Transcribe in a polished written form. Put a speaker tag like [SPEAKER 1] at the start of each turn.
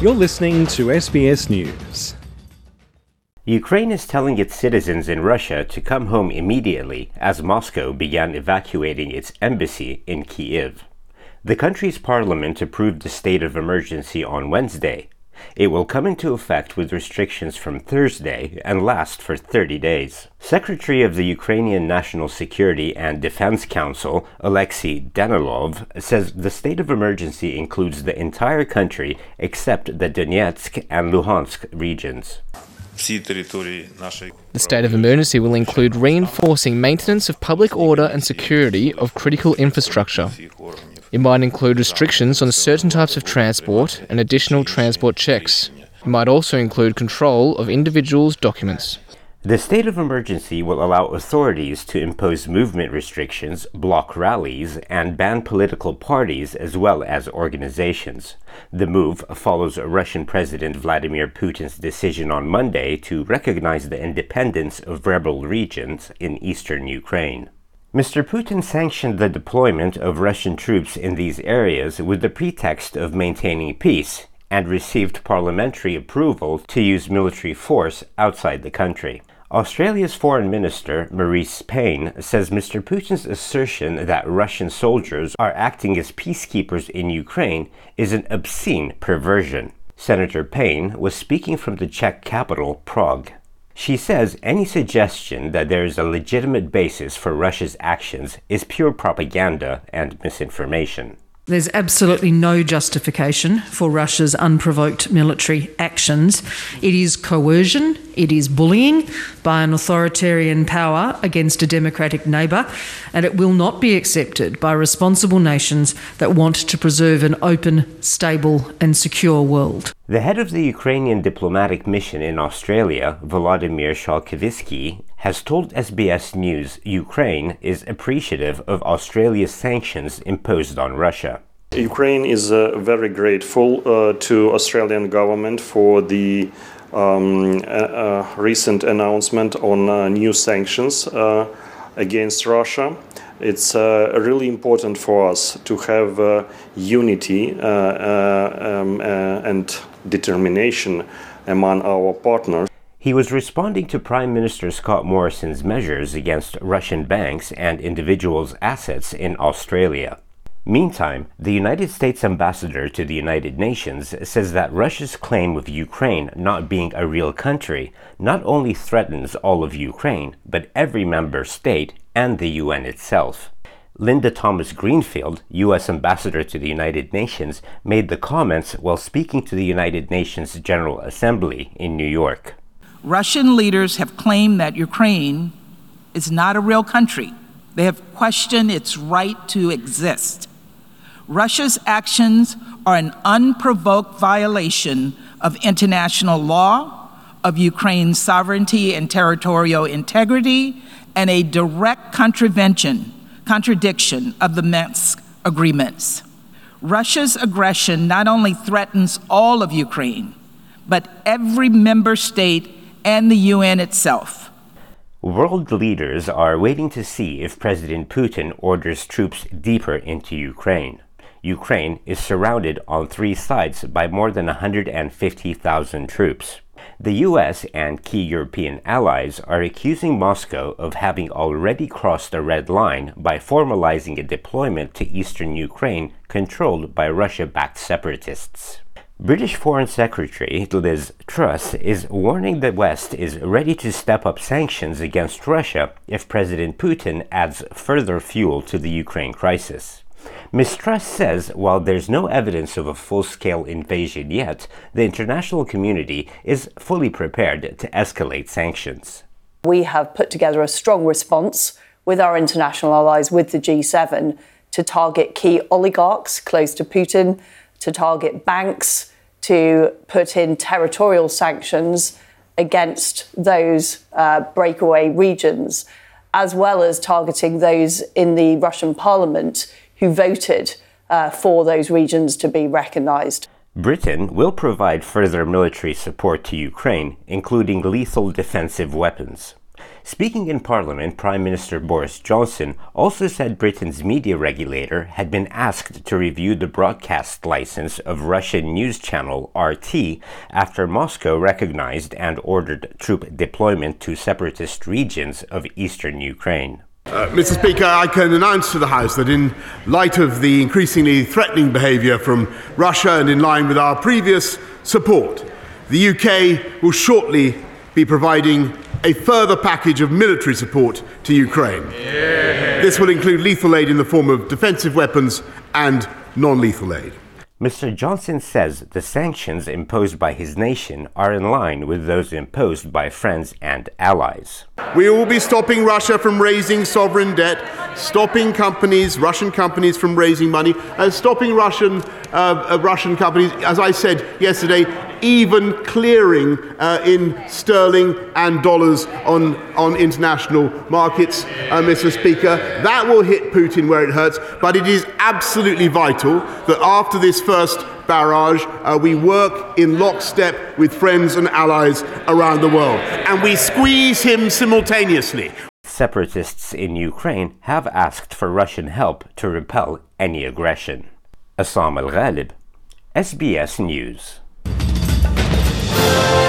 [SPEAKER 1] You're listening to SBS News.
[SPEAKER 2] Ukraine is telling its citizens in Russia to come home immediately as Moscow began evacuating its embassy in Kyiv. The country's parliament approved the state of emergency on Wednesday. It will come into effect with restrictions from Thursday and last for 30 days. Secretary of the Ukrainian National Security and Defense Council, Alexei Danilov, says the state of emergency includes the entire country except the Donetsk and Luhansk regions.
[SPEAKER 3] The state of emergency will include reinforcing maintenance of public order and security of critical infrastructure. It might include restrictions on certain types of transport and additional transport checks. It might also include control of individuals' documents.
[SPEAKER 2] The state of emergency will allow authorities to impose movement restrictions, block rallies, and ban political parties as well as organizations. The move follows Russian President Vladimir Putin's decision on Monday to recognize the independence of rebel regions in eastern Ukraine. Mr. Putin sanctioned the deployment of Russian troops in these areas with the pretext of maintaining peace and received parliamentary approval to use military force outside the country. Australia's Foreign Minister, Marise Payne, says Mr. Putin's assertion that Russian soldiers are acting as peacekeepers in Ukraine is an obscene perversion. Senator Payne was speaking from the Czech capital, Prague. She says any suggestion that there is a legitimate basis for Russia's actions is pure propaganda and misinformation.
[SPEAKER 4] There's absolutely no justification for Russia's unprovoked military actions. It is coercion, it is bullying by an authoritarian power against a democratic neighbour, and it will not be accepted by responsible nations that want to preserve an open, stable and secure world.
[SPEAKER 2] The head of the Ukrainian diplomatic mission in Australia, Volodymyr Shalkivsky, has told SBS News Ukraine is appreciative of Australia's sanctions imposed on Russia.
[SPEAKER 5] Ukraine is very grateful to Australian government for the recent announcement on new sanctions against Russia. It's really important for us to have unity and determination among our partners.
[SPEAKER 2] He was responding to Prime Minister Scott Morrison's measures against Russian banks and individuals' assets in Australia. Meantime, the United States ambassador to the United Nations says that Russia's claim of Ukraine not being a real country not only threatens all of Ukraine, but every member state and the UN itself. Linda Thomas-Greenfield, U.S. ambassador to the United Nations, made the comments while speaking to the United Nations General Assembly in New York.
[SPEAKER 6] Russian leaders have claimed that Ukraine is not a real country. They have questioned its right to exist. Russia's actions are an unprovoked violation of international law, of Ukraine's sovereignty and territorial integrity, and a direct contradiction of the Minsk agreements. Russia's aggression not only threatens all of Ukraine, but every member state and the UN itself.
[SPEAKER 2] World leaders are waiting to see if President Putin orders troops deeper into Ukraine. Ukraine is surrounded on three sides by more than 150,000 troops. The US and key European allies are accusing Moscow of having already crossed the red line by formalizing a deployment to eastern Ukraine controlled by Russia-backed separatists. British Foreign Secretary Liz Truss is warning the West is ready to step up sanctions against Russia if President Putin adds further fuel to the Ukraine crisis. Ms. Truss says while there's no evidence of a full-scale invasion yet, the international community is fully prepared to escalate sanctions.
[SPEAKER 7] We have put together a strong response with our international allies, with the G7, to target key oligarchs close to Putin, to target banks, to put in territorial sanctions against those breakaway regions, as well as targeting those in the Russian parliament who voted for those regions to be recognized.
[SPEAKER 2] Britain will provide further military support to Ukraine, including lethal defensive weapons. Speaking in Parliament, Prime Minister Boris Johnson also said Britain's media regulator had been asked to review the broadcast license of Russian news channel RT after Moscow recognized and ordered troop deployment to separatist regions of eastern Ukraine.
[SPEAKER 8] Mr. Speaker, I can announce to the House that in light of the increasingly threatening behaviour from Russia and in line with our previous support, the UK will shortly be providing a further package of military support to Ukraine. This will include lethal aid in the form of defensive weapons and non-lethal aid.
[SPEAKER 2] Mr. Johnson says the sanctions imposed by his nation are in line with those imposed by friends and allies.
[SPEAKER 8] We will be stopping Russia from raising sovereign debt, stopping Russian companies from raising money, and stopping Russian companies, as I said yesterday, even clearing in sterling and dollars on international markets, Mr. Speaker. That will hit Putin where it hurts, but it is absolutely vital that after this first barrage, we work in lockstep with friends and allies around the world, and we squeeze him simultaneously.
[SPEAKER 2] Separatists in Ukraine have asked for Russian help to repel any aggression. Assam Al-Ghalib, SBS News.